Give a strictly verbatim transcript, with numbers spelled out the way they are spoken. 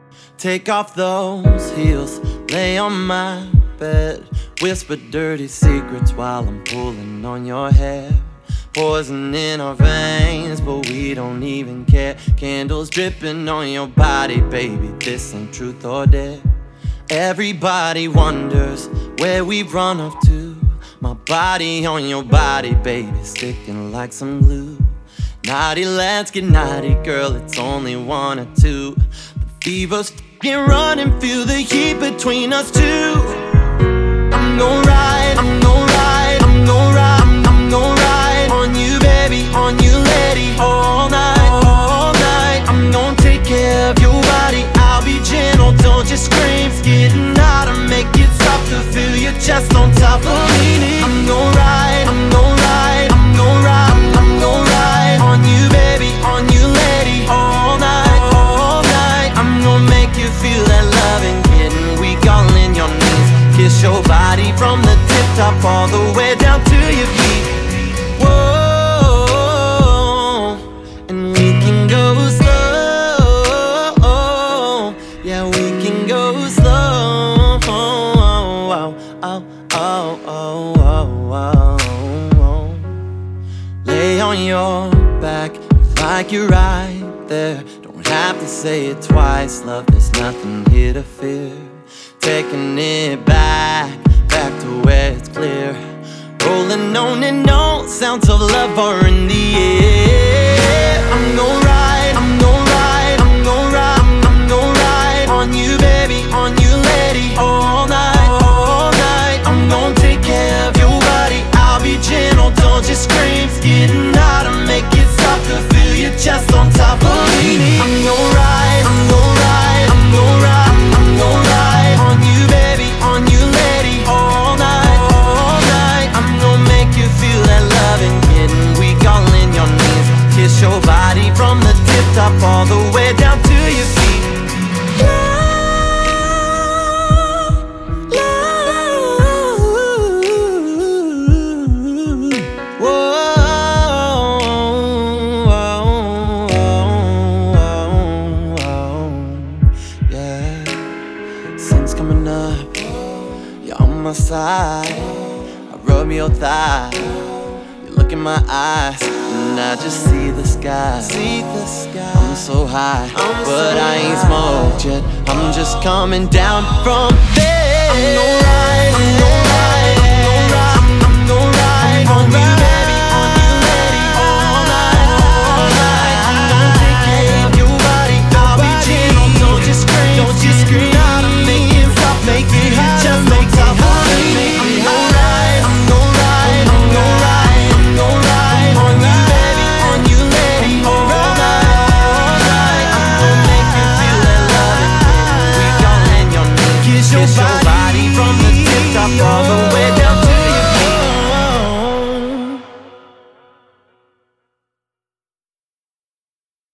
Take off those heels, lay on my bed, whisper dirty secrets while I'm pulling on your hair. Poison in our veins, but we don't even care. Candles dripping on your body, baby, this ain't truth or dare. Everybody wonders where we run off to. My body on your body, baby, sticking like some glue. Naughty, let's get naughty, girl, it's only one or two. The fever's f***ing running, feel the heat between us two. I'm gon' ride, I'm gon' ride, I'm gon' ride, I'm, I'm gon' ride on you, baby, on you, lady, all night, all night. I'm gon' take care of your body, I'll be gentle, don't just scream. It's getting hotter, make it stop to feel your chest on top of me. I'm gon' ride, I'm gon' ride, I'm gon' ride, I'm, I'm gon' ride on you, baby, on you, lady, all night, all night. I'm gon' make you feel that loving, getting weak all in your knees. Kiss your body from the tip top all the way down to your feet. Whoa, and we can go slow. Yeah, we can go slow. Oh, oh, oh, oh, oh, oh, oh. Lay on your back like you're right there. Don't have to say it twice, love, there's nothing here to fear. Taking it back, back to where it's clear. Rolling on and on, sounds of love are in the air. I'm gon' ride, I'm gon' ride, I'm gon' ride, I'm, I'm gon' ride on you, baby, on you, lady, all night, all night. I'm gon' take care of your body, I'll be gentle, don't just scream. It's getting hotter, make it stop to feel your chest on top of me. I'm gon' ride, I'm gon' ride, I'm gon' ride, I'm gon' ride on you, baby, on you, lady, all night, all night. I'm gon' make you feel that loving, getting weak all in your knees. Kiss your body from the tip top all the way down to your feet. Coming up, you're on my side. I rub your thigh, you look in my eyes, and I just see the sky. See the sky. I'm so high, I'm but so I ain't high. Smoked yet. I'm just coming down from there. I'm gon' ride, I'm gon' ride, I'm gon' ride, I'm gon' ride on you, baby, on you, lady, all night, all night. I'm gon' take care of your body, I'll be gentle, don't just scream, don't just scream. Make it hot, just make it hot. I'm gon' ride, I'm gon' ride, I'm gon' ride, I'm gon' ride on you, baby, on you, lady, all night, all night. I'm gon' make you feel that loving, weak all in your knees. Kiss your body from the tip top all the way